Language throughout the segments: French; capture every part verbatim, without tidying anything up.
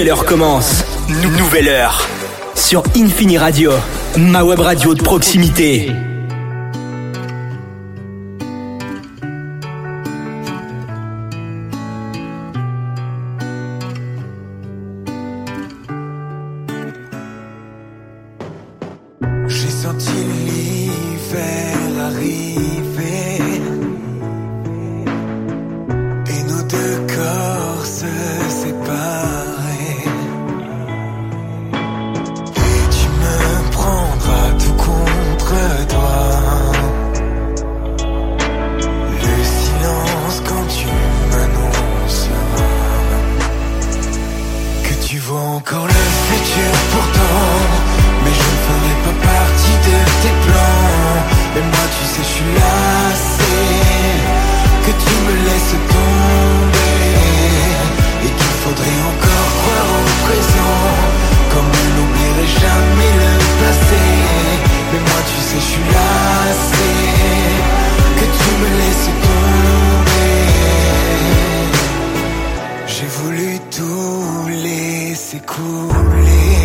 heure commence. Nou- nouvelle heure. Sur Infini Radio, ma web radio de proximité. J'ai senti l'hiver arriver et nos deux corps se séparer. Et tu me prendras tout contre toi. Le silence quand tu m'annonceras que tu vois encore le futur pourtant. Mais je ne ferai pas partie de tes plans. Mais moi tu sais je suis lassé que tu me laisses tomber et qu'il faudrait encore croire au présent. Comme on n'oublierait jamais le passé. Mais moi tu sais je suis lassé que tu me laisses tomber. J'ai voulu tout laisser couler.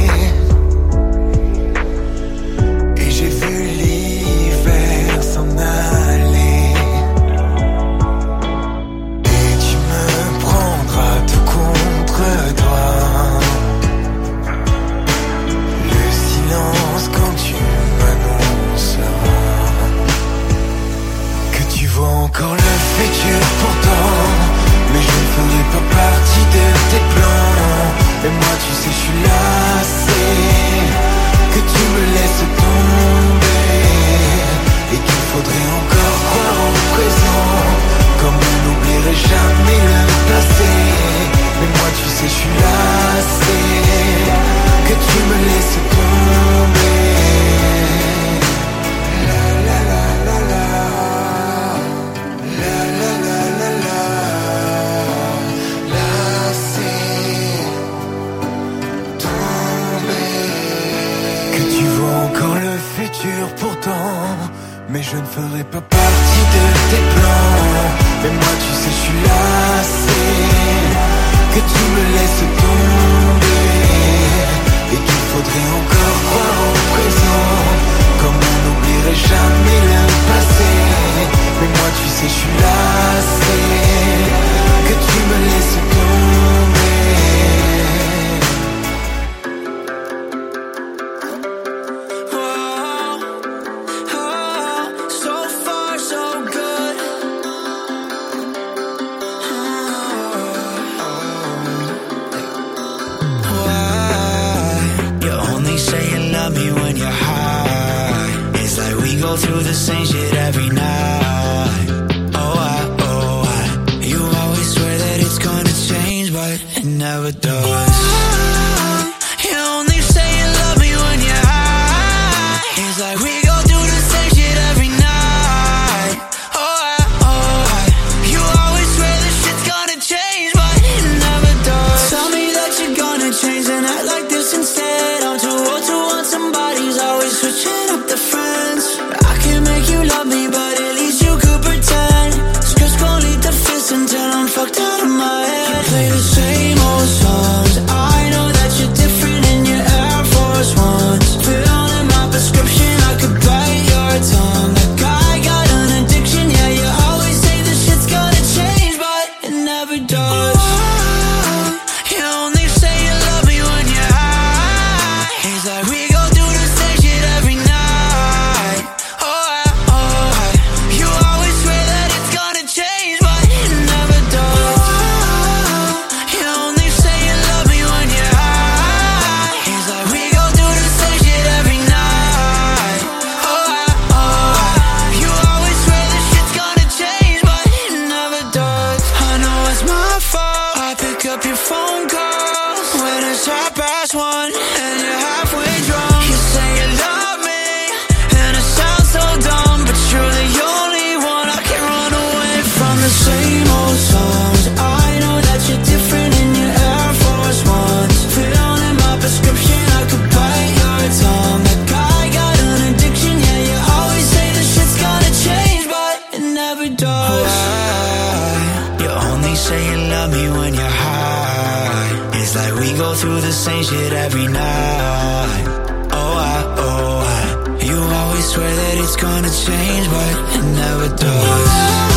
J'ai vu l'hiver s'en aller et tu me prendras tout contre toi. Le silence quand tu m'annonceras que tu vois encore le futur pourtant. Mais je ne ferai pas partie de tes plans. Et moi tu sais je suis lassé que tu me laisses tomber et qu'il faudrait encore croire au présent. Comme on n'oublierait jamais le passé. Mais moi tu sais je suis lassé que tu me laisses tomber. La la la la la. La la la la la. Lassé. Encore le futur pourtant. Mais je ne ferai pas partie de tes plans. Mais moi tu sais je suis lassé que tu me laisses tomber et qu'il faudrait encore croire au présent. Comme on n'oublierait jamais le passé. Mais moi tu sais je suis lassé que tu me laisses tomber. Through the same shit every night. Oh, I, oh, I. You always swear that it's gonna change, but it never does. You only say you love me when you're high. It's like we go through the same shit every night. Oh, I, oh, I. You always swear that shit's gonna change, but it never does. Tell me that you're gonna change and act like this instead. I'm too old to want somebody's always switching up the friends. Make you love me, but at least you could pretend. Scripts gon' lead the fist until I'm fucked out of my head. You play the same old songs. I know that you're different in your Air Force Ones. Fill in my prescription, I could bite your tongue. That guy got an addiction, yeah, you always say this shit's gonna change, but it never does. You only say you love me when you're high. It's like we go through the same shit every night. the same shit every night. Oh, I, oh, I. You always swear that it's gonna change, but it never does.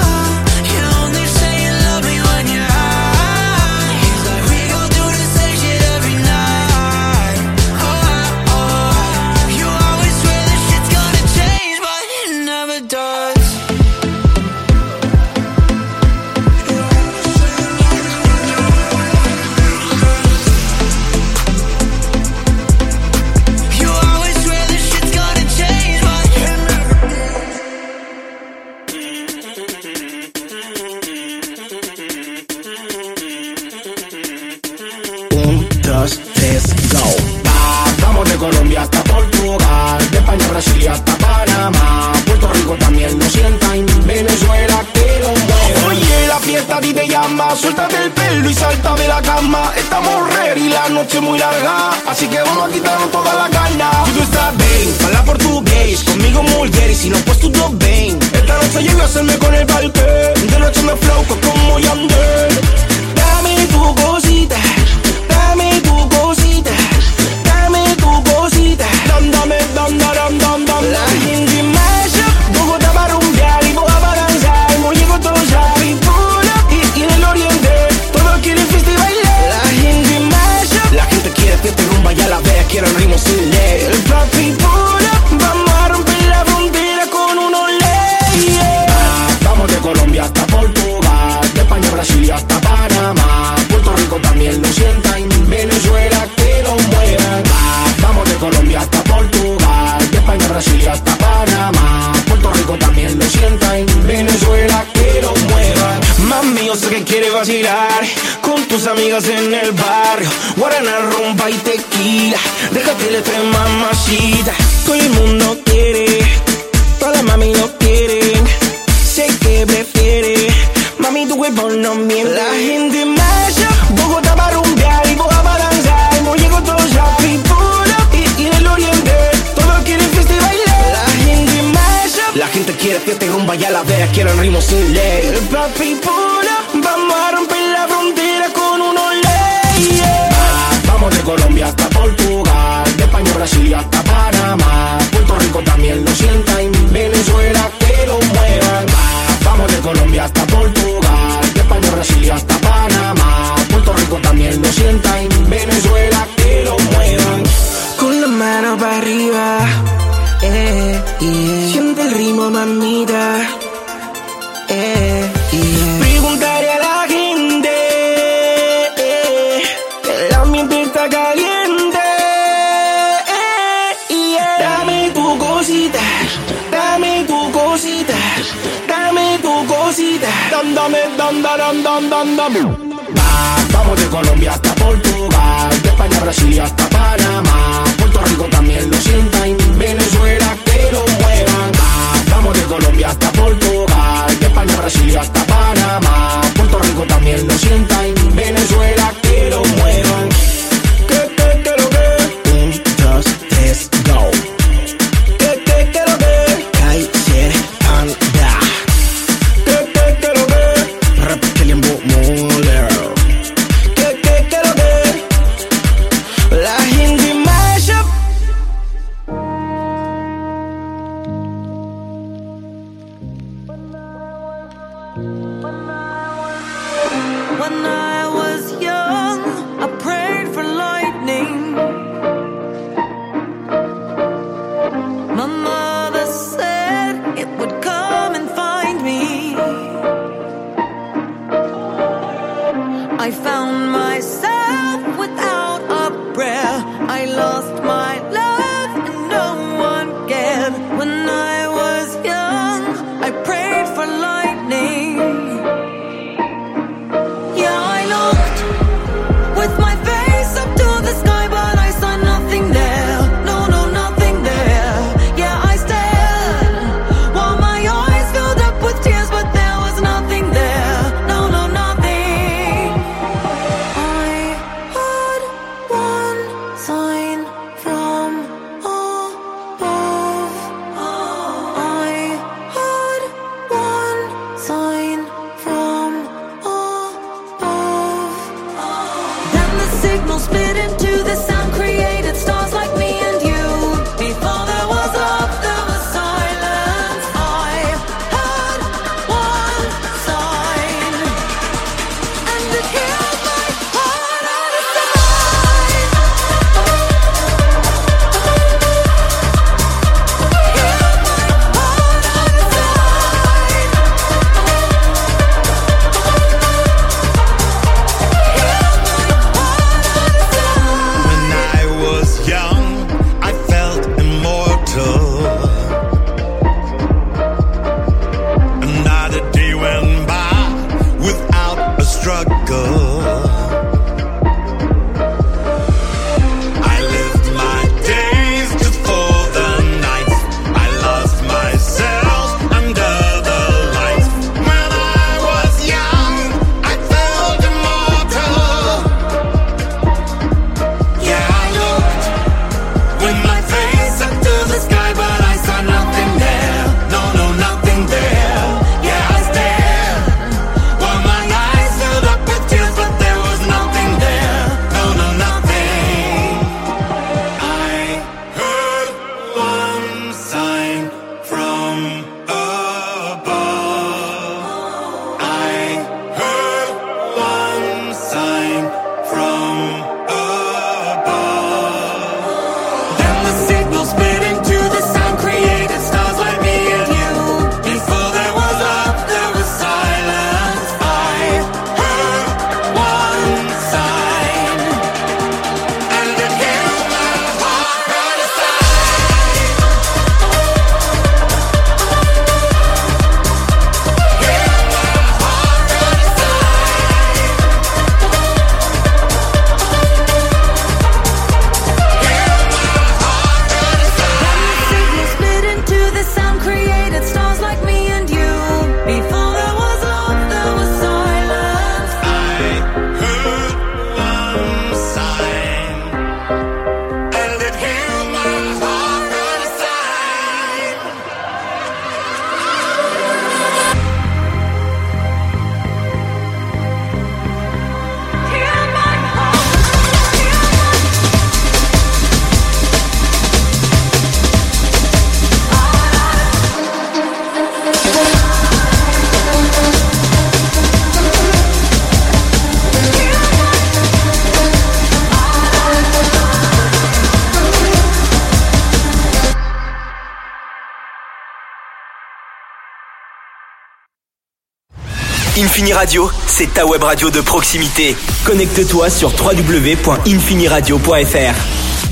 Colombia hasta Portugal, de España a Brasil hasta Panamá, Puerto Rico también lo sienta, y Venezuela que lo mueva. Oye, la fiesta a ti te llama, suéltate el pelo y salta de la cama. Estamos ready, la noche muy larga, así que vamos a quitarnos toda la gana. Tú estás bien, habla portugués, conmigo mulher y si no pues tudo bem. Esta noche llego a hacerme con el parque, de noche me flow como Yandel. Dame tu cosita, dame tu cosita, dame tu cosita, dam, dame, dam, dam, dam, dam. La gente masha, Bogotá para rumbear y Boga para danzar. Muy llegó todo ya, Pipula y, y en el oriente todos quieren fiesta y bailar. La gente masha, la gente quiere fiesta y rumba, ya la vea, quiere el ritmo sin ley. El papi pula, vamos a romper la frontera con unos leyes. Ah, vamos de Colombia hasta Portugal, de España a Brasil hasta Panamá, Puerto Rico también lo sienta y Venezuela que lo muevan. Ah, vamos de Colombia hasta Portugal, de España a Brasil hasta Panamá, Puerto Rico también lo sienta y Venezuela que lo muevan. Mami, yo sé que quieres vacilar con tus amigas en el barrio, guaraná, rumba y tequila, déjate la tres mamacita. Todo el mundo quiere, todas las mami lo quieren, sé que prefiere, mami tu cuerpo no miente. La gente masha, Bogotá para rumbear y Boga para danzar. Muy llegó todo ya, Pipula y, y en el oriente todos quieren fiesta y bailar. La gente masha, la gente quiere fiesta y rumba, ya la vea, quiere el ritmo sin ley. El papi pula, vamos a romper la frontera con unos leyes. Ah, vamos de Colombia hasta Portugal, de España a Brasil hasta Panamá, Puerto Rico también lo sienta y Venezuela que lo muevan. Ah, vamos de Colombia hasta Portugal, de España a Brasil hasta Panamá, Puerto Rico también lo sienta y Venezuela que lo muevan. Con la mano para arriba, eh, yeah. Siente el ritmo, mamita, eh, yeah. Preguntaré a la gente, eh, el ambiente está caliente, eh, yeah. Dame tu cosita, dame tu cosita, dame tu cosita, dam, dame, dam, dam, dam, dam, dam. Va, vamos de Colombia hasta Portugal, de España a Brasil hasta Panamá, Puerto Rico también lo sienta y Venezuela que lo muevan. Va, vamos de Colombia hasta Portugal, de España a Brasil hasta Panamá, Puerto Rico también lo sienta y Venezuela que lo muevan. Que, que, que lo que, un, dos, tres, go. Que, que, que lo que, cae, ser, anda. Que, que, que lo que, repite en moler. Que, que, que lo que, la gente masha. When I was young, I prayed for lightning. My mother said it would come and find me. I found myself without a prayer. I lost my love and no one cared. When I was young, I prayed for lightning. Yeah, I looked with my face up to the sky, but I saw nothing there. No, no, nothing there. Yeah, I stared while my eyes filled up with tears, but there was nothing there. No, no, nothing. I had one sign and it healed my heart inside. Heal my heart, heal Infini Radio, c'est ta web radio de proximité. Connecte-toi sur w w w point infiniradio point f r.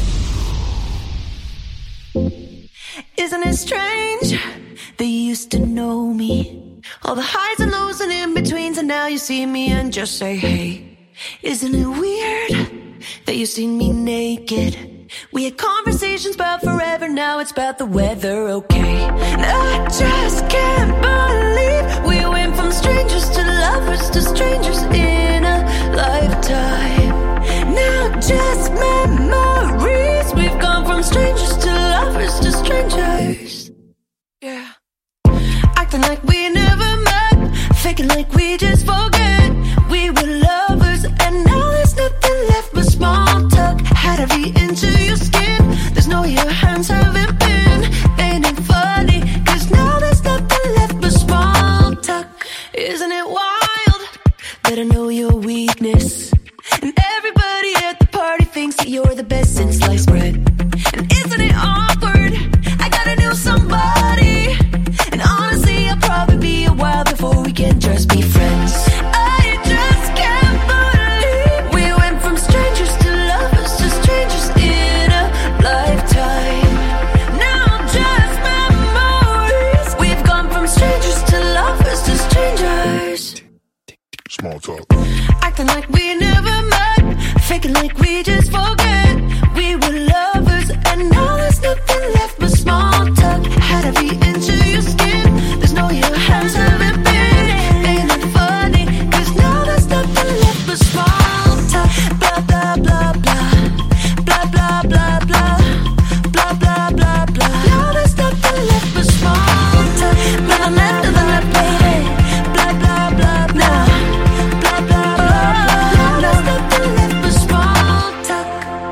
Isn't it strange? They used to know me. All the highs and lows and in-betweens, and now you see me and just say, hey. Isn't it weird that you seen me naked? We had conversations about forever, now it's about the weather, okay? And I just can't believe we went from strangers to lovers to strangers in a lifetime. Now just memories, we've gone from strangers to lovers to strangers. Yeah. Acting like we never met, faking like we just forget. We were lovers and now there's nothing left but small talk. Had to be into your skin, there's no your hands haven't been. Ain't it funny, cause now there's nothing left but small talk. Isn't it wild that I know your weakness? And everybody at the party thinks that you're the best since sliced bread. And isn't it awkward, I gotta know somebody. And honestly I'll probably be a while before we can just be friends. I just can't believe we went from strangers to lovers to strangers in a lifetime. Now just memories, we've gone from strangers to lovers to strangers. Small talk. Acting like we never met, faking like we just forget. We were lovers and now there's nothing left but small talk. Had to be into your skin, there's no your hands haven't been. Ain't it funny, cause now there's nothing left but small talk. Blah blah blah blah, blah blah blah blah, blah blah blah blah. Now there's nothing left but small talk. Blah blah blah blah, baby. Blah blah blah blah, blah blah blah blah. Now there's nothing left but small talk.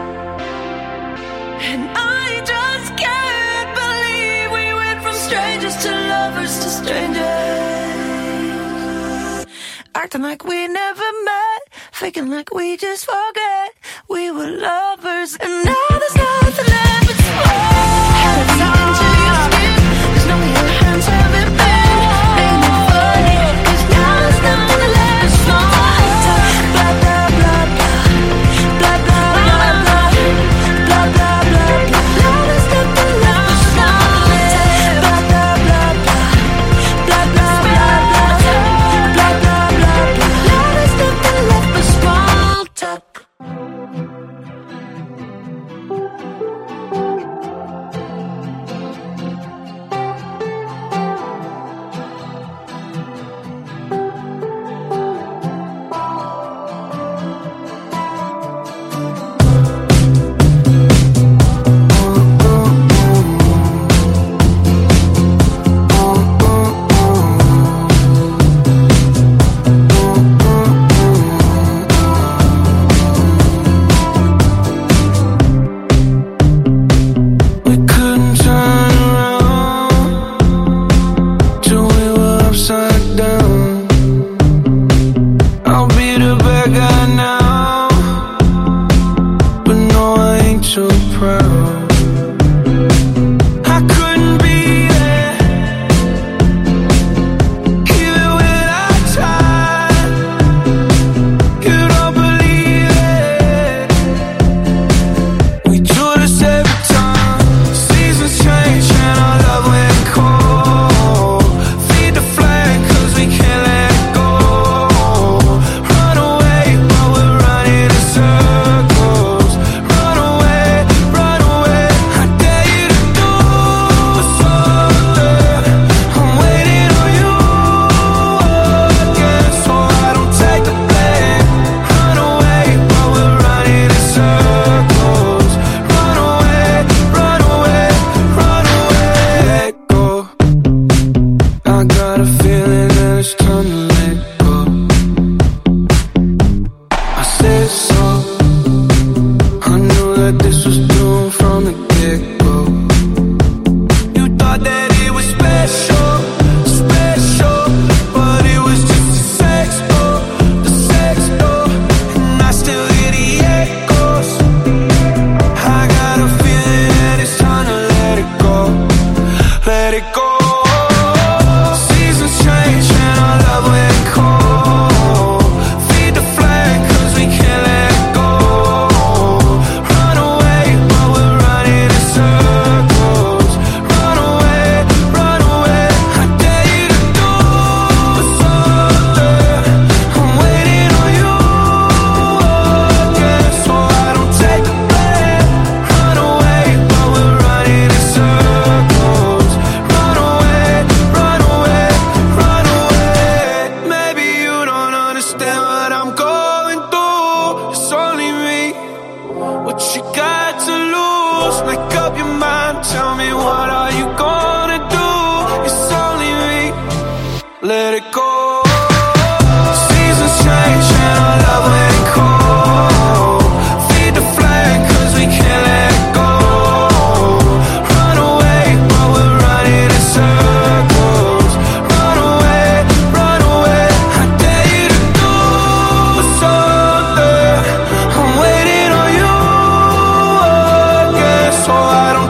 And I just can't believe we went from strangers to lovers to strangers. Acting like we never met, faking like we just forget. We were lovers and now there's nothing left but small. Had to be into your skin, there's no your hands haven't been. Ain't it funny, cause now there's nothing left but small talk. Blah blah blah blah, blah blah blah blah, blah blah blah blah. Now there's nothing left but small talk. Blah blah blah blah, blah blah blah blah, blah blah blah blah. Now there's nothing left but small talk. We couldn't turn around till we were upside down. I'll be the bad guy now, but no, I ain't so proud. I couldn't be there, even when I tried. You don't believe it. We do this every time. Seasons change and our love went cold. Feed the flame cause we can't let it go. Run away while we're running in circles. Run away, run away.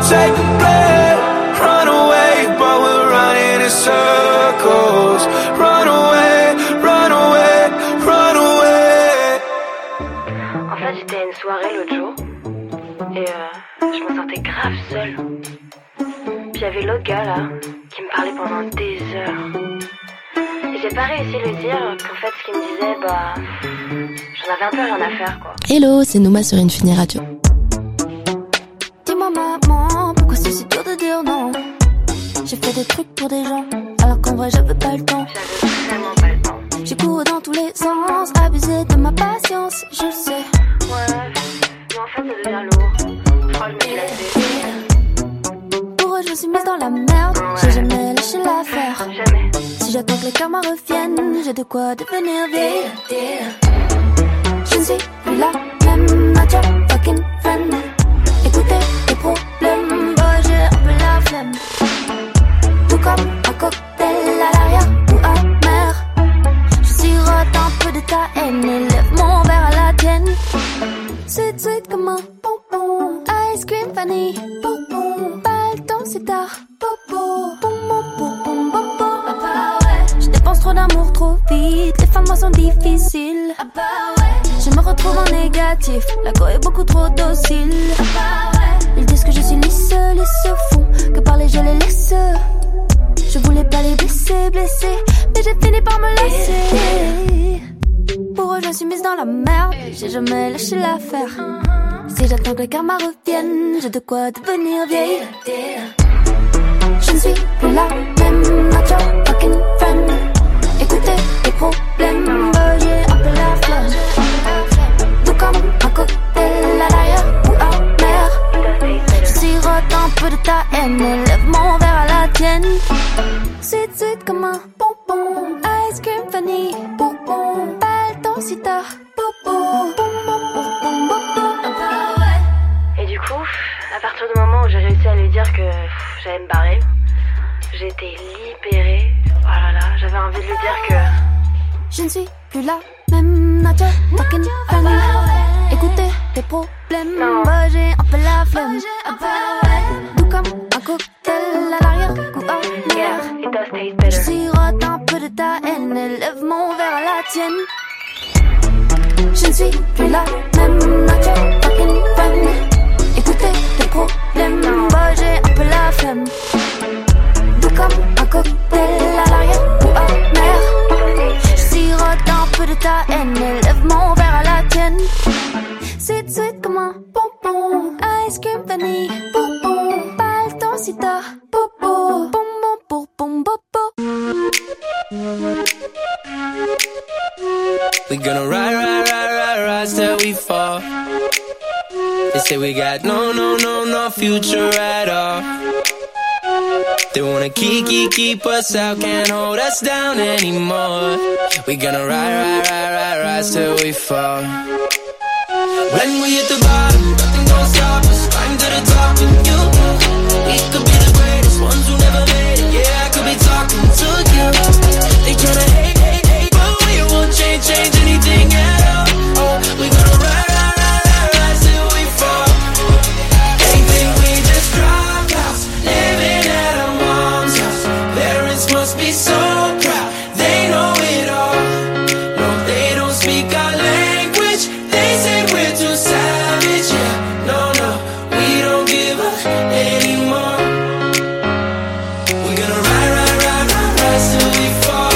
take the blame. Run away, but we're running in circles. Run away, run away, run away. En fait, j'étais à une soirée l'autre jour et euh, je me sentais grave seule. Puis il y avait l'autre gars là qui me parlait pendant des heures. Et j'ai pas réussi à lui dire qu'en fait ce qu'il me disait, bah j'en avais un peu rien à faire quoi. Hello, c'est Nouma sur Infini Radio. Dis-moi maman, pourquoi c'est si dur de dire non? J'ai fait des trucs pour des gens, alors qu'en vrai j'avais pas le temps. J'avais vraiment pas le temps. J'ai couru dans tous les sens, abusé de ma patience, je le sais. Ouais, mais en fait ça devient lourd. Je crois que je me suis lassée. Pour eux je me suis mise dans la merde, ouais. J'ai jamais lâché l'affaire. Jamais. Si j'attends que les karmas reviennent, j'ai de quoi devenir vieille. Je ne suis plus la même, not your fucking friend. Écoutez les problèmes, bah j'ai un peu la flemme. Tout comme un cocktail à l'arrière ou amer. Je sirote un peu de ta haine et lève mon verre à la tienne. Sweet sweet comme un bonbon, ice cream vanille, bonbon. Pas le temps c'est tard, bobo, bonbon, bonbon, bonbon. Ah bah ouais. Je dépense trop d'amour trop vite, les femmes moi sont difficiles. Ah bah ouais. Je me retrouve en négatif, la go est beaucoup trop docile. Ah bah ouais. Ils disent que je suis lisse, lisse au fond, que parler je les laisse. Je voulais pas les blesser, blesser, mais j'ai fini par me lasser. Pour eux je suis mise dans la merde, j'ai jamais lâché l'affaire. Si j'attends que le karma revienne, j'ai de quoi devenir vieille. Je ne suis plus la même, not your fucking friend. Écoutez les problèmes, bah j'ai un peu la flemme. Tout comme un cocktail à l'arrière ou amer. Je sirote un peu de ta haine et lève mon verre à la tienne. Sweet sweet comme un bonbon, ice cream vanille, bonbon. Pas le temps si tard, bobo, bonbon, bonbon, bonbon. Et du coup, à partir du moment où j'ai réussi à lui dire que pff, j'allais me barrer, j'étais libérée. Oh là là, j'avais envie de lui dire que je ne suis plus la même, not your fucking friend. Écoutez tes problèmes, non. Bah j'ai un peu la flemme. Tout comme un cocktail à l'arrière ou à yeah, l'air. it does taste better. Je sirote un peu de ta haine et lève mon verre à la tienne. Je ne suis plus la même, not your fucking friend. Écoutez tes problèmes, bah j'ai un peu la flemme. Tout comme un cocktail à l'arrière ou à mer. Je sirote un peu de ta haine et lève mon verre à la tienne. Sweet sweet comme un bonbon, ice cream vanille, bonbon. Pas le temps si tard, bobo, bonbon, bonbon, bobo. We gonna ride, ride, ride, ride, ride till we fall. They say we got no, no, no, no future at all. They wanna keep, keep, keep us out, can't hold us down anymore. We gonna ride, ride, ride, ride, ride till we fall. When we hit the bottom, nothing gon' stop us. Climb to the top with you. We could be the greatest ones who never made it. Yeah, I could be talking to you. They tryna hate, hate, hate, but we won't change, change anything at all. Oh, we gonna ride, ride, ride, ride, ride till we fall. They think we just dropped out, living at our mom's house. Parents must be so proud, they know it all. No, they don't speak our language. They say we're too savage. Yeah, no, no, we don't give up anymore. We're gonna ride, ride, ride, ride, ride till we fall.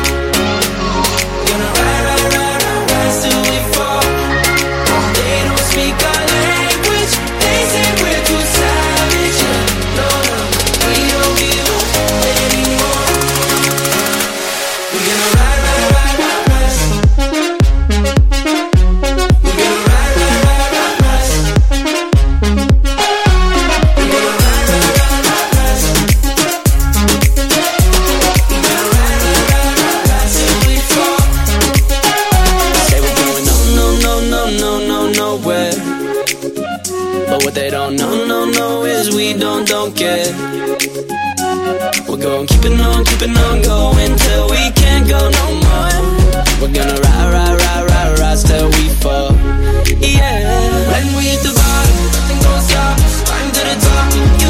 Gonna ride, ride, ride, ride, ride till we fall. They don't speak our language. They say we're too savage. Yeah, no, no, we don't give up anymore. We're gonna ride, ride, ride, ride, ride. We're gonna ride, ride, ride, ride, ride. We're gonna ride, ride, ride, ride, ride. We're gonna ride, ride, ride, ride, ride till we fall. Say we're going no, no, no, no, no, nowhere. But what they don't know, no, no, is we don't, don't care. We're going keeping on, keeping on going till we can't go no more. We're gonna ride, ride, ride, ride, rise till we fall. Yeah. When we hit the bottom, nothing gon' stop us. Climb to the top, you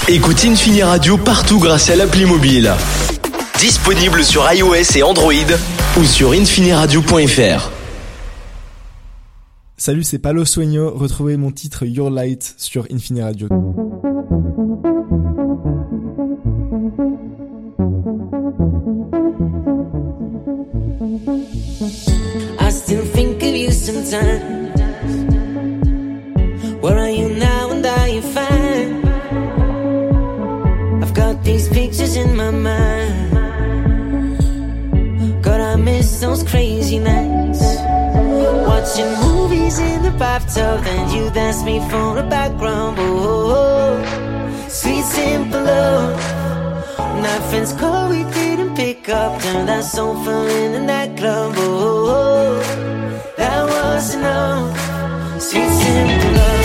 Écoute Infini Radio partout grâce à l'appli mobile. Disponible sur iOS et Android ou sur infiniradio point f r. Salut, c'est Palo Sueño. Retrouvez mon titre Your Light sur Infini Radio. I still think of you sometimes. Where are you now and are you fine? I've got these pictures in my mind. God, I miss those crazy nights. Watching movies in the bathtub, then you dance me for a background. Oh, sweet simple love. My friends call, we didn't pick up. Turned that sofa into that club. Oh, that was enough. Sweet simple love.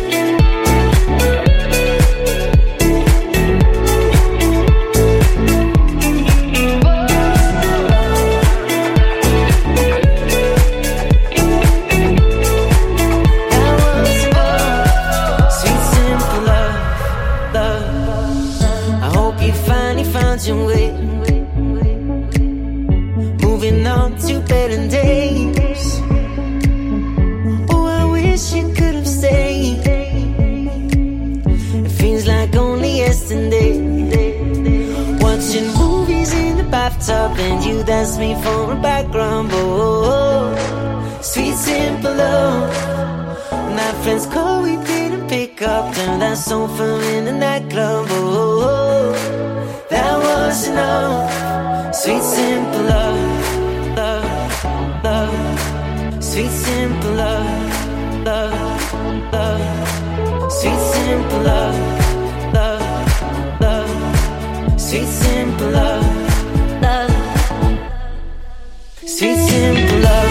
Your way, moving on to better days. Oh, I wish you could have stayed. It feels like only yesterday. Watching movies in the bathtub, and you dance me for a background. Oh, sweet simple love. My friends call, we didn't pick up. Turned that sofa into that club. Oh, that was enough. Sweet simple love, love, love. Sweet simple love, love, love. Sweet simple love, love, love. Sweet simple love, love. Sweet simple love.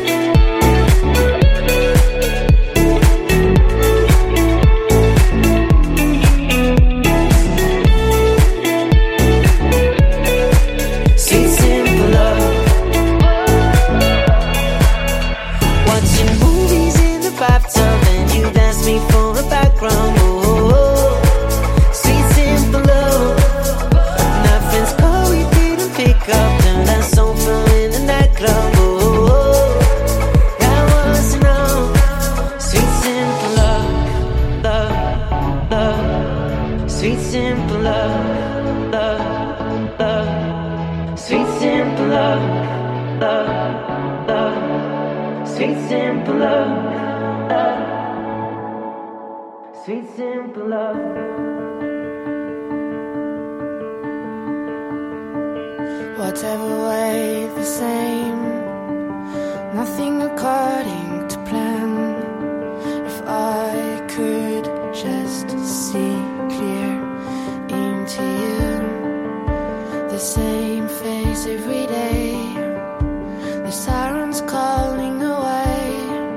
Whatever way, the same. Nothing according to plan. If I could just see clear into you, the same face every day. The sirens calling away.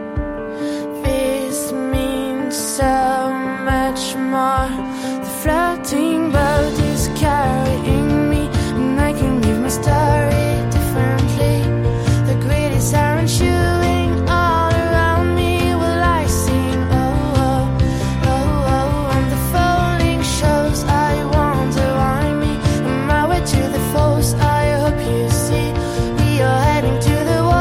This means so much more. The floating boat is carrying me, and I can give my story differently. The greedy siren chewing all around me while I sing. Oh, oh, oh, oh. And the falling shows I wonder why me. On my way to the falls, I hope you see we are heading to the wall.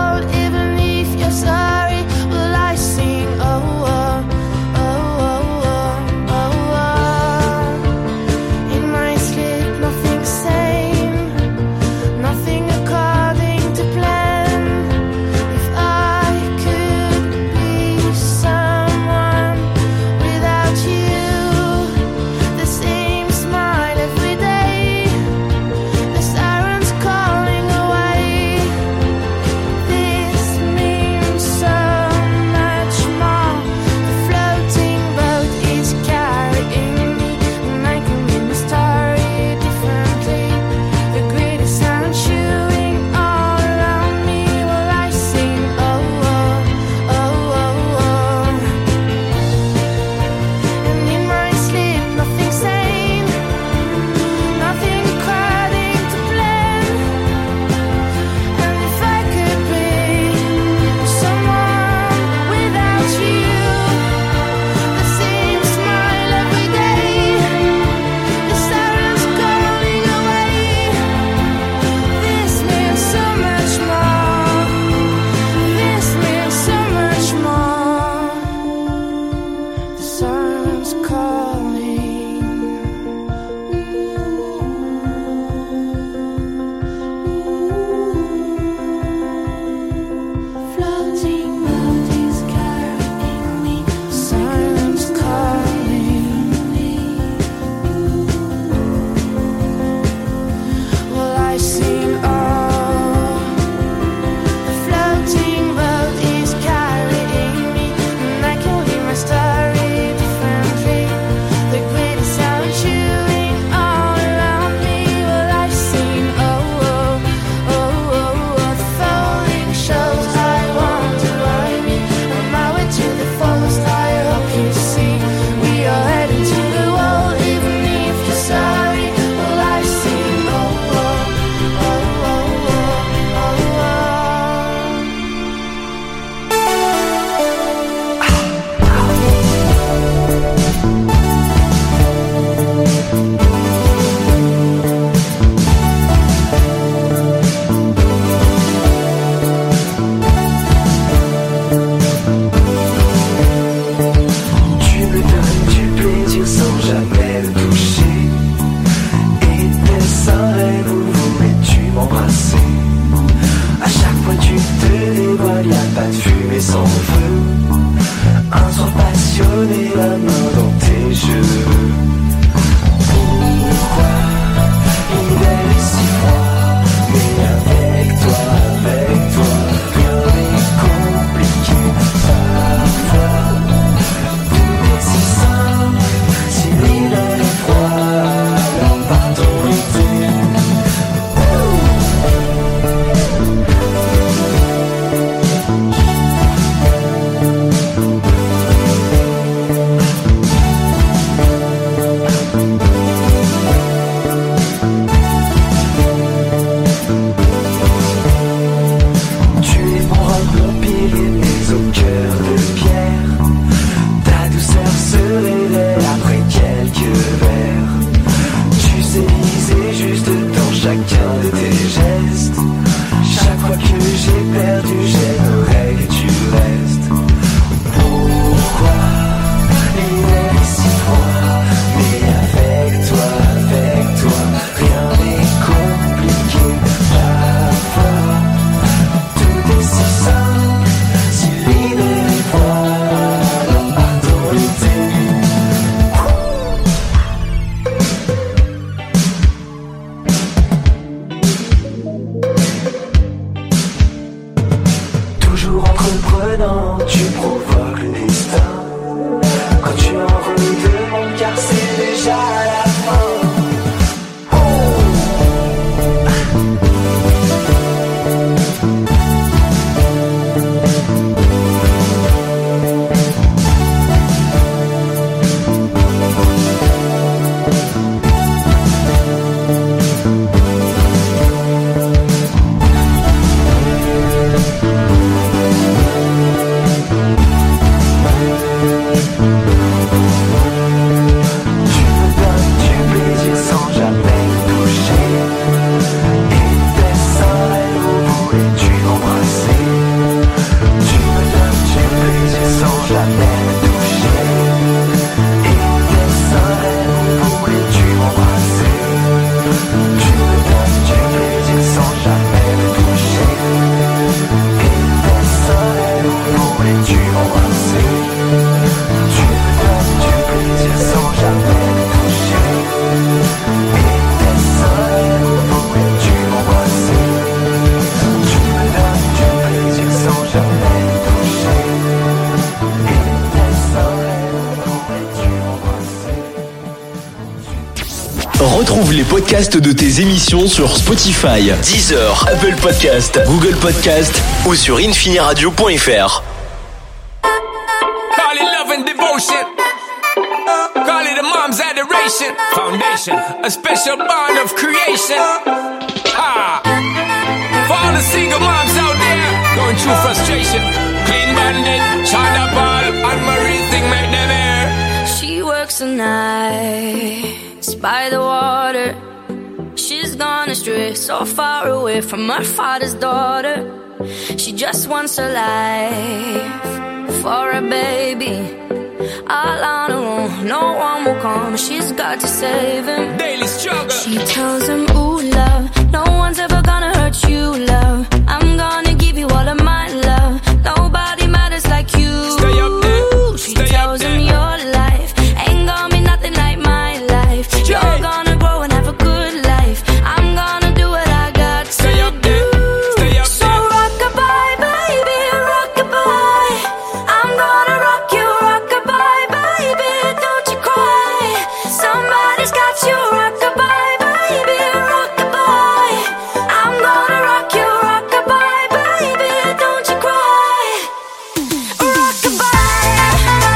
Retrouve les podcasts de tes émissions sur Spotify, Deezer, Apple Podcast, Google Podcast ou sur infiniradio point f r. Call it love and devotion. Call it a mom's adoration. Foundation, a special bond of creation. Ha! For all the single moms out there going through frustration. Clean Bandit, China Ball, and Marie thing make them air. She works the nights by the water. She's gone astray, so far away from her father's daughter. She just wants a life for a baby. All on her own, no one will come. She's got to save him. Daily struggle. She tells him, ooh, love, no one's ever gonna hurt you, love. I'm gonna give you all of my love. Nobody matters like you. Stay up there. She Stay tells up him there. your life ain't gonna be nothing like my life. Jay. You're gonna grow and have a good life. I'm gonna do what I got to Stay up there. do. Stay up So there. rock-a-bye, baby, rock-a-bye. I'm gonna rock you, rock-a-bye, baby, don't you cry. Somebody's got you, rock-a-bye, baby, rock-a-bye. I'm gonna rock you, rock-a-bye, baby, don't you cry. Rock-a-bye,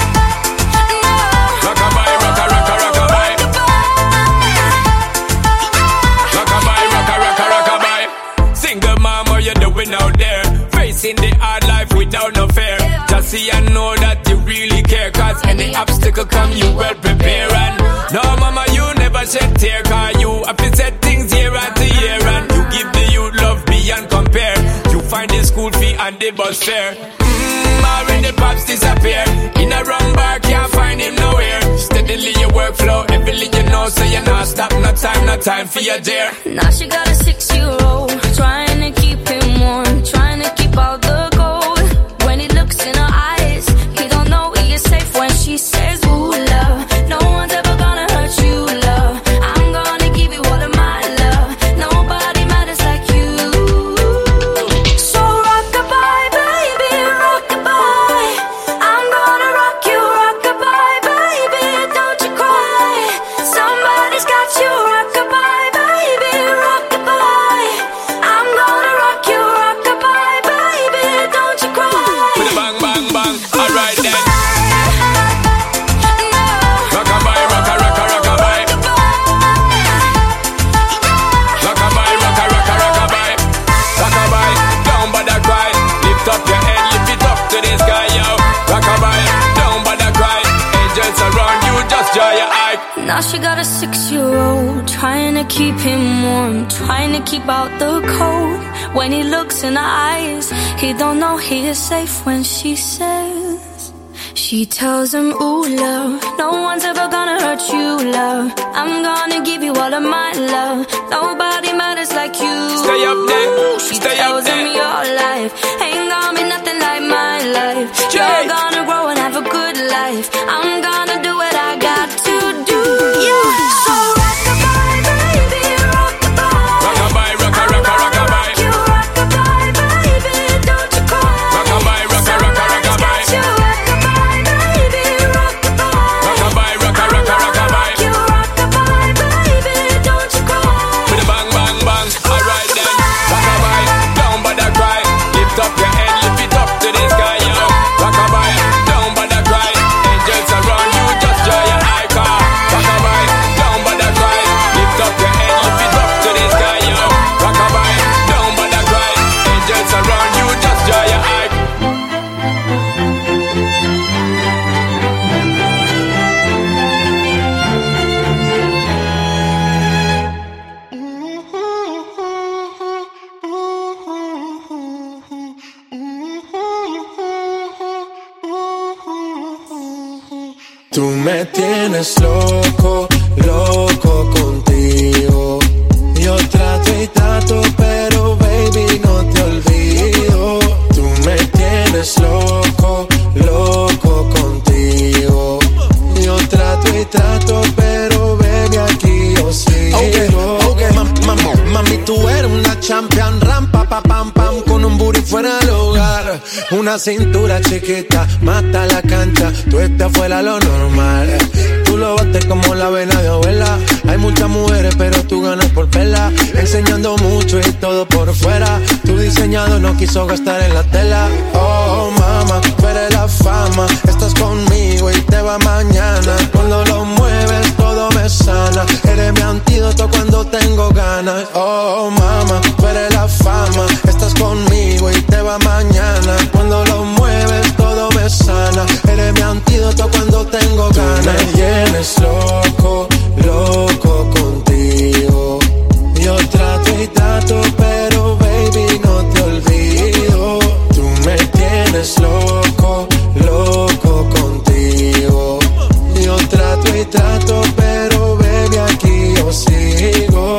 no. Rockabye, rocka, rocka, rockabye. Rockabye, rocka, rocka, rockabye. Single mom, what you doing out there? Facing the hard life without no fear. Just see and know that you really care. Cause any obstacle come, you well prepare. And no, mama, you never shed tear. Cause you have to set things year after year. And you give the youth love beyond compare. You find the school fee and the bus fare. Mmm, already pops disappear. In a wrong bar, can't find him nowhere. Steadily your workflow, everything you know. So you not stop, no time, no time for your dear. Now she got a six-year-old, trying to keep him warm, trying to keep out the cold. When he looks in her eyes, he don't know he is safe when she says, ooh, love, no one's ever gonna hurt you, love. I'm gonna give you all of my love. Nobody matters like you. So rock-a-bye, baby, rock-a-bye. I'm gonna rock you, rock-a-bye, baby, don't you cry. Somebody's got you, rock-a-bye, baby, rock-a-bye. I'm gonna rock you, rock-a-bye, baby, don't you cry. With a bang, bang, bang. Alright then. Rockabye, rocka, rocka, rockabye. Rockabye, rocka, rocka, rockabye. Rockabye, don't bother cry. Lift up your head, lift it up to the sky, yo. Rockabye, don't bother cry. Angels around you, just dry your eye. Now she got a six-year-old, trying to keep him warm, trying to keep out the cold. When he looks in her eyes, he don't know he is safe when she says. She tells him, ooh, love, no one's ever gonna hurt you, love. I'm gonna give you all of my love. Nobody matters like you. Stay up there. She Stay up tells him there. your life ain't gonna be nothing like my life. Jay. You're gonna grow and have a good life. I'm gonna do what I got to do. So rock-a-bye, baby, rock-a-bye. Rockabye, rocka, rocka, rockabye. You rock-a-bye, baby, don't you cry. Rockabye, rocka, rocka, rockabye. You rock-a-bye, baby, rock-a-bye. Rockabye, rocka, rocka, rockabye. You rock-a-bye, baby, don't you cry. With a bang, bang, bang. Alright then. Rockabye, don't bother cry. Lift up your head, lift it up to the sky, yo. Rockabye, don't bother cry. Angels around you, just dry your eye, car. Rockabye, don't bother cry. Lift up your head, lift it up to the sky, yo. Rockabye, don't bother cry. Angels around you, just dry your eye. Tú me tienes loco, loco contigo. Yo trato y trato, pero baby no te olvido. Tú me tienes loco, loco contigo. Yo trato y trato, pero baby aquí yo sigo. Okay, okay, mam, mam, mami tú eres una champion, ram pa pa pam pam, con un booty fuera del hogar. Una cintura chiquita, mata la cancha, tú estás fuera lo normal. Tú lo bates como la vena de abuela. Hay muchas mujeres, pero tú ganas por verla. Enseñando mucho y todo por fuera. Tu diseñado no quiso gastar en la tela. Oh, mama, tú eres la fama. Estás conmigo y te va mañana. Cuando lo mueves, todo me sana. Eres mi antídoto cuando tengo ganas. Oh, mama, tú eres la fama. Estás conmigo y te va mañana. Cuando lo mueves, todo me sana. Eres mi antídoto cuando tengo ganas. Tú me tienes loco, loco contigo. Yo trato y trato, pero baby no te olvido. Tú me tienes loco, loco contigo. Yo trato y trato, pero baby aquí yo sigo.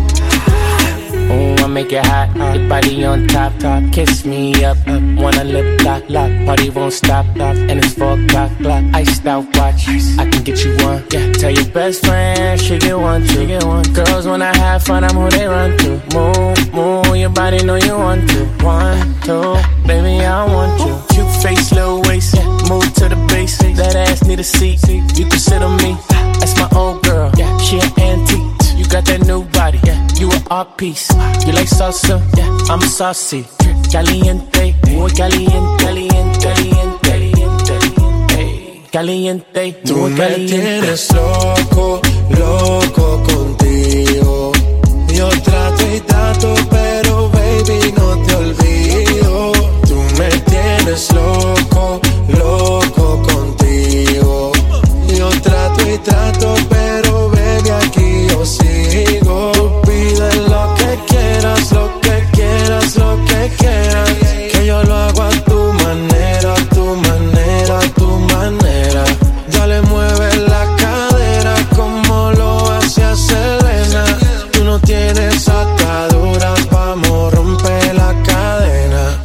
Ooh, I make it hot, your body on top, top. Kiss me up, up. Wanna lip lock, lock. Party won't stop, stop. And it's four o'clock, clock. Iced out watch, I can get you one. Yeah, tell your best friend she get one, she get one. Girls when I have fun, I'm who they run to. Move, move, your body know you want to. One, two, baby I want you. Cute face, little waist, yeah. Move to the base. That ass need a seat, you can sit on me. That's my old girl, yeah. She an antique. You got that new body, yeah. You an art piece. You like salsa, yeah. I'm saucy. Caliente, muy caliente, caliente, caliente, caliente, caliente. Tú me tienes loco, loco contigo. Yo trato y trato, pero baby no te olvido. Tú me tienes loco, loco contigo. Yo trato y trato, pero baby aquí yo sigo. Tú pides lo que quieras, lo que quieras, lo que quieras. Que yo lo hago a tu manera, a tu manera, a tu manera. Dale, mueve la cadera como lo hacía Selena. Tú no tienes ataduras, vamos, rompe la cadena.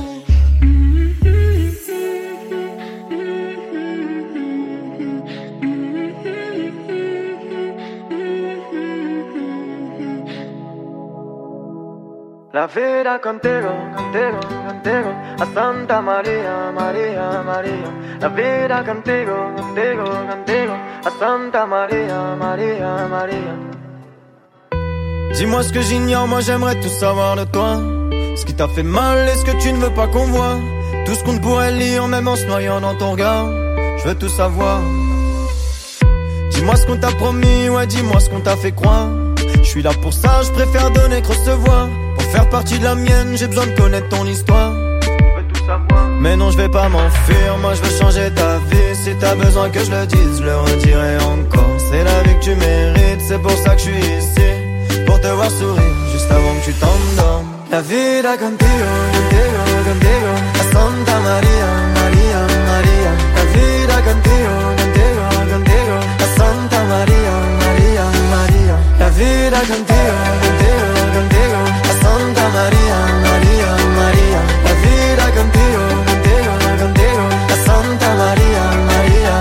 La vida contigo, contigo, contigo, a Santa María, María, María. La vida contigo, contigo, contigo, a Santa María, María, María. Dis-moi ce que j'ignore, moi j'aimerais tout savoir de toi. Ce qui t'a fait mal et ce que tu ne veux pas qu'on voit. Tout ce qu'on ne pourrait lire même en se noyant dans ton regard. Je veux tout savoir. Dis-moi ce qu'on t'a promis, ouais dis-moi ce qu'on t'a fait croire. Je suis là pour ça, je préfère donner que recevoir. Pour faire partie de la mienne, j'ai besoin de connaître ton histoire. Je veux tout savoir. Mais non, je vais pas m'enfuir, moi je veux changer ta vie. Si t'as besoin que je le dise, je le redirai encore. C'est la vie que tu mérites, c'est pour ça que je suis ici. Pour te voir sourire, juste avant que tu t'endormes. La vida contigo, contigo, contigo, a Santa María, María, María. La vida contigo, contigo, contigo, a Santa María, María, María. La vida contigo, contigo, contigo, a Santa María, María, María. La vida contigo, contigo, contigo, a Santa María, María,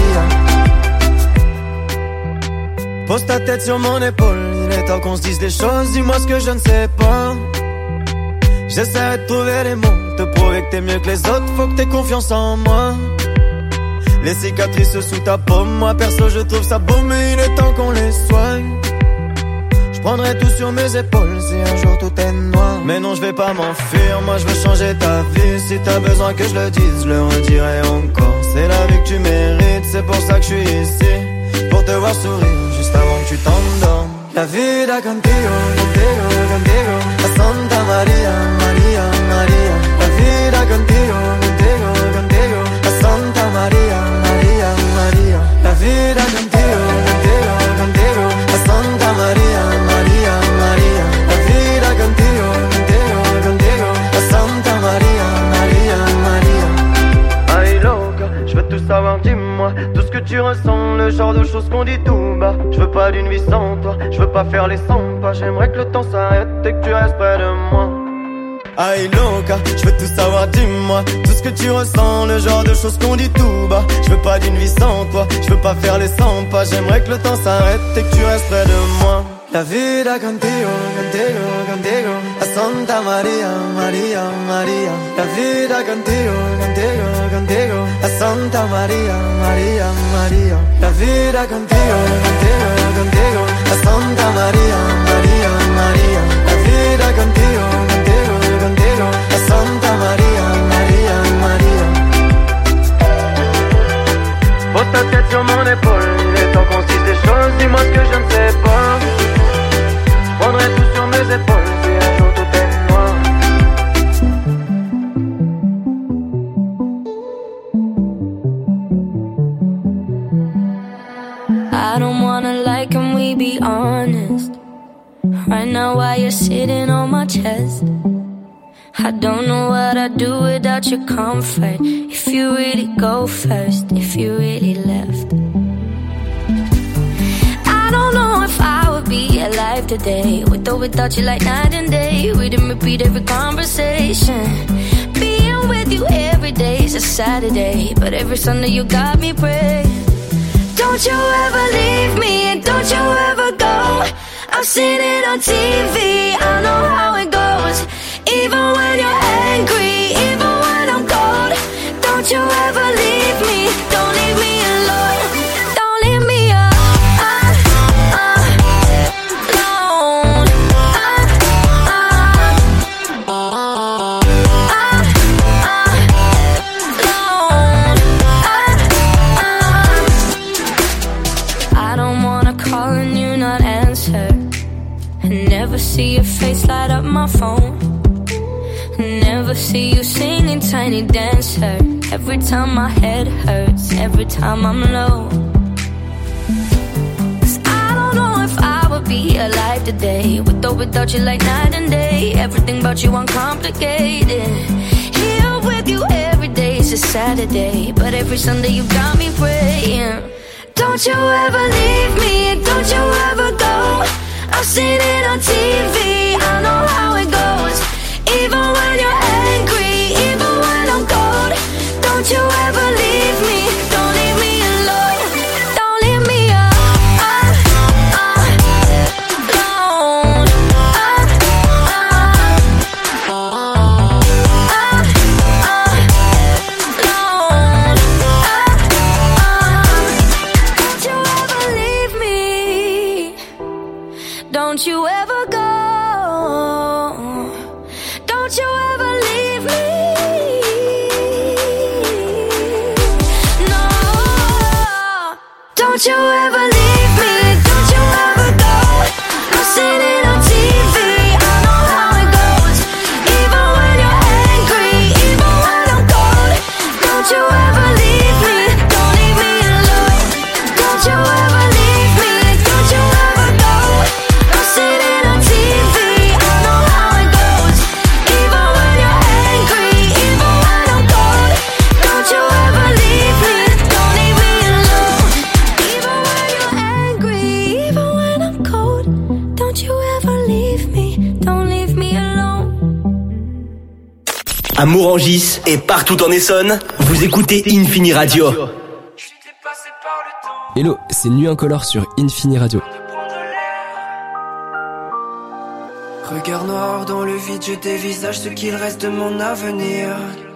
María. Pose ta tête sur mon épaule, il est temps qu'on se dise des choses. Dis-moi ce que je ne sais pas. J'essaie de trouver les mots, te prouver que t'es mieux que les autres. Faut que t'aies confiance en moi. Les cicatrices sous ta paume, moi perso je trouve ça beau, mais il est temps qu'on les soigne. Je prendrai tout sur mes épaules si un jour tout est noir. Mais non, je vais pas m'enfuir, moi je veux changer ta vie. Si t'as besoin que je le dise, je le redirai encore. C'est la vie que tu mérites, c'est pour ça que je suis ici. Pour te voir sourire, juste avant que tu t'endormes. La vida contigo, contigo, contigo, a Santa María, María, María. La vida contigo, contigo, contigo, a Santa María, María, María. La vida contigo, contigo, contigo, a Santa María, María, María. La vida contigo, contigo, contigo, a Santa María, María, María. Ay loca, je veux tout savoir, dis-moi tout ce que tu ressens, le genre de choses qu'on dit tout bas. Je veux pas d'une vie sans toi, je veux pas faire les cent pas. J'aimerais que le temps s'arrête et que tu restes près de moi. Aïe loca, je veux tout savoir, dis-moi tout ce que tu ressens, le genre de choses qu'on dit tout bas. Je veux pas d'une vie sans toi, je veux pas faire les cent pas. J'aimerais que le temps s'arrête et que tu restes près de moi. La vida contigo, contigo, contigo. A Santa María, María, María. La vida contigo, contigo, contigo. A Santa María, María, María. La vida contigo, contigo, contigo. A Santa María, María, María. La vida contigo, contigo, contigo. A Santa María, María, María. Pose ta tête sur mon épaule. Il est temps qu'on se dise des choses. Dis-moi ce que je ne sais pas. Prendrai tout sur mes épaules si un jour tout est noir. I don't wanna lie, can we be honest? Right now while you're sitting on my chest, I don't know what I'd do without your comfort. If you really go first, if you really left, I don't know if I would be alive today, with or without you like night and day. We didn't repeat every conversation. Being with you every day is a Saturday, but every Sunday you got me praying. Don't you ever leave me, and don't you ever go. I've seen it on T V, I know how it goes. Even when you're angry, even when I'm cold. Don't you ever leave me, don't leave me alone. Don't leave me alone. Never see your face light up my phone. Never see you singing Tiny Dancer. Every time my head hurts, every time I'm low. 'Cause I don't know if I would be alive today, with or without you like night and day. Everything about you uncomplicated. Here with you every day is a Saturday, but every Sunday you got me praying. Don't you ever leave me, don't you ever go. I've seen it on T V, I know how it goes. Even when you're angry, even when I'm cold. Don't you ever leave me, don't leave me alone. Don't leave me alone. Don't you ever leave me. Don't you ever go. Don't you ever leave me. No. Don't you ever leave me. Don't you ever go. I've seen it on T V, I know how it goes. Even when you're angry, even when I'm cold. Don't you ever leave me. Don't leave me alone. Don't you ever leave me. Don't you ever go. I've seen it on T V, I know how it goes. Even when you're angry, even when I'm cold. Don't you ever leave me, don't leave me alone. Even when you're angry, even when I'm cold. Don't you ever leave me, don't leave me alone. À Morangis et partout en Essonne, vous écoutez Infini Radio. Hello, c'est Nuit Incolore sur Infini Radio. Regard noir dans le vide, je dévisage ce qu'il reste de mon avenir.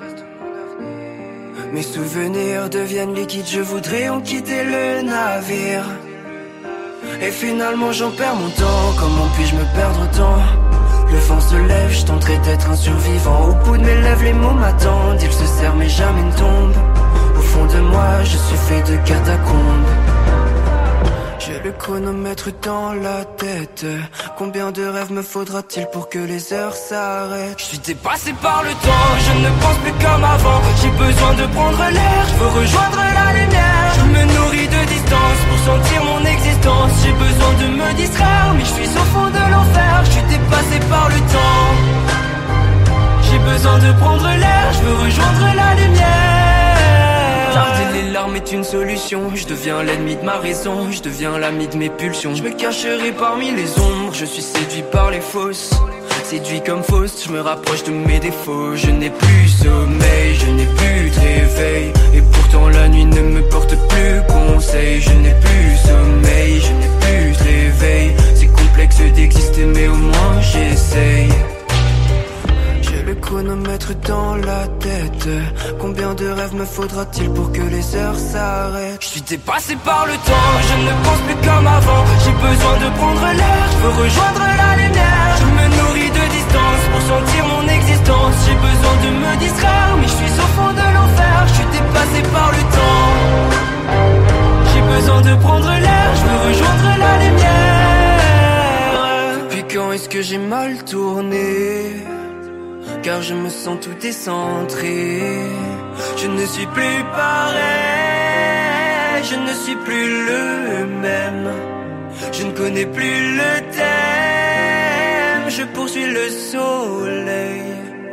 Mes souvenirs deviennent liquides, je voudrais en quitter le navire. Et finalement j'en perds mon temps, comment puis-je me perdre autant? Le vent se lève, je tenterai d'être un survivant. Au bout de mes lèvres, les mots m'attendent, ils se serrent mais jamais ne tombent. Au fond de moi, je suis fait de catacombes. J'ai le chronomètre dans la tête. Combien de rêves me faudra-t-il pour que les heures s'arrêtent? Je suis dépassé par le temps, je ne pense plus comme avant. J'ai besoin de prendre l'air, je veux rejoindre la lumière. Je me nourris de distance pour sentir mon existence. J'ai besoin de me distraire, mais je suis au fond de l'enfer. Je suis dépassé par le temps. J'ai besoin de prendre l'air, je veux rejoindre la lumière. Tarder les larmes est une solution. Je deviens l'ennemi de ma raison, je deviens l'ami de mes pulsions. Je me cacherai parmi les ombres, je suis séduit par les fausses. Séduit comme Faust, je me rapproche de mes défauts. Je n'ai plus sommeil, je n'ai plus de réveil. Et pourtant la nuit ne me porte plus conseil. Je n'ai plus sommeil, je n'ai plus de réveil. C'est compliqué complexe d'exister mais au moins j'essaye. J'ai le chronomètre dans la tête. Combien de rêves me faudra-t-il pour que les heures s'arrêtent? Je suis dépassé par le temps, je ne pense plus comme avant. J'ai besoin de prendre l'air, je veux rejoindre la lumière. Je me nourris de distance pour sentir mon existence. J'ai besoin de me distraire, mais je suis au fond de l'enfer. Je suis dépassé par le temps. J'ai besoin de prendre l'air, je veux rejoindre la lumière. Depuis quand est-ce que j'ai mal tourné? Car je me sens tout décentré. Je ne suis plus pareil, je ne suis plus le même. Je ne connais plus le thème, je poursuis le soleil.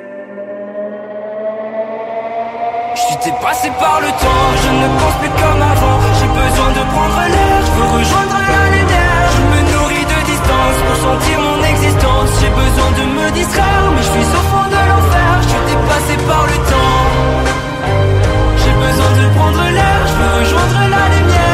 Je suis dépassé par le temps, je ne pense plus comme avant. J'ai besoin de prendre l'air, je veux rejoindre la lumière. Je me nourris de distance pour sentir mon existence. J'ai besoin de me distraire, mais je suis au fond de l'enfer. Je suis dépassé par le temps. J'ai besoin de prendre l'air, je veux rejoindre la lumière.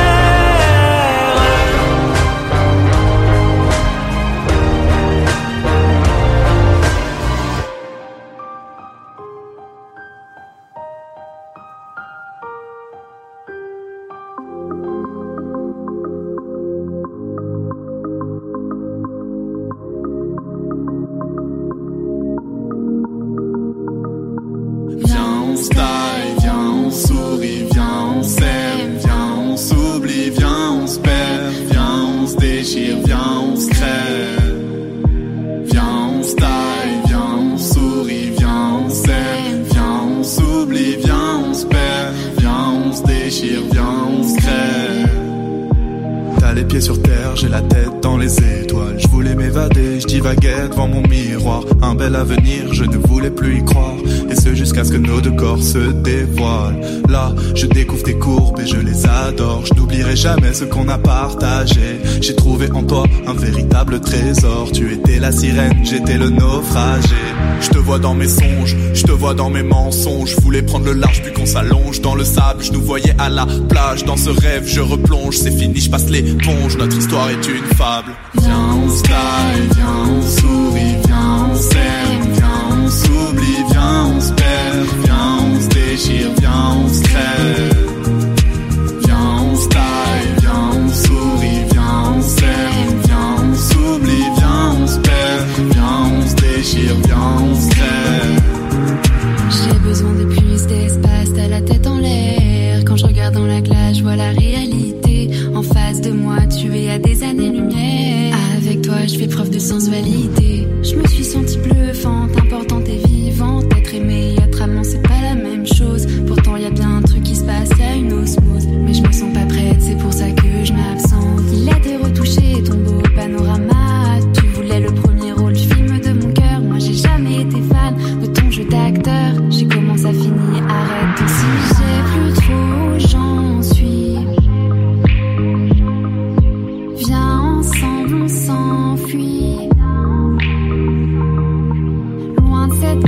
Sur terre, j'ai la tête dans les étoiles. Je voulais m'évader, je divaguais devant mon miroir. Un bel avenir, je ne voulais plus y croire. Et ce jusqu'à ce que nos deux corps se dévoilent. Là, je découvre tes courbes et je les adore. Je n'oublierai jamais ce qu'on a partagé. J'ai trouvé en toi un véritable trésor. Tu étais la sirène, j'étais le naufragé. Je te vois dans mes songes, je te vois dans mes mensonges. Je voulais prendre le large puis qu'on s'allonge dans le sable. Je nous voyais à la plage, dans ce rêve je replonge. C'est fini, je passe l'éponge, notre histoire est une fable. Viens on slide, viens on sourit, viens on s'aime, viens on s'oublie, viens on se perd, viens on se déchire, viens on se crève. Viens on slide, viens on sourit, viens on s'aime, viens on s'oublie, viens on se perd, viens on se déchire, viens on se crève. J'ai besoin de plus d'espace, t'as la tête en l'air. Quand je regarde dans la glace, je vois la réalité. En face de moi, tu es à des années-lumière. Avec toi, je fais preuve de sensualité. Je me suis sentie bluffante, importante et vivante. Être aimée et être amant, c'est pas la même chose. Pourtant, y a bien un truc qui se passe, y a une osmose. Mais je me sens pas prête, c'est pour ça que je m'absente. Il a été retouché, ton beau panorama. Tu voulais le premier rôle du film de mon cœur. Moi, j'ai jamais été fan de ton jeu d'acteur. J'ai commencé à finir, arrête ton si j'ai plus trop, j'en suis. Viens ensemble, on s'enfuit. Loin de cette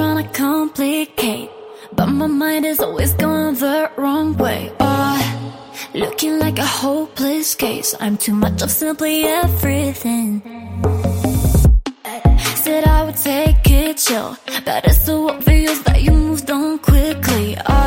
trying to complicate, but my mind is always going the wrong way. Oh, looking like a hopeless case. I'm too much of simply everything. Said I would take it chill, but it's so obvious that you moved on quickly. Oh,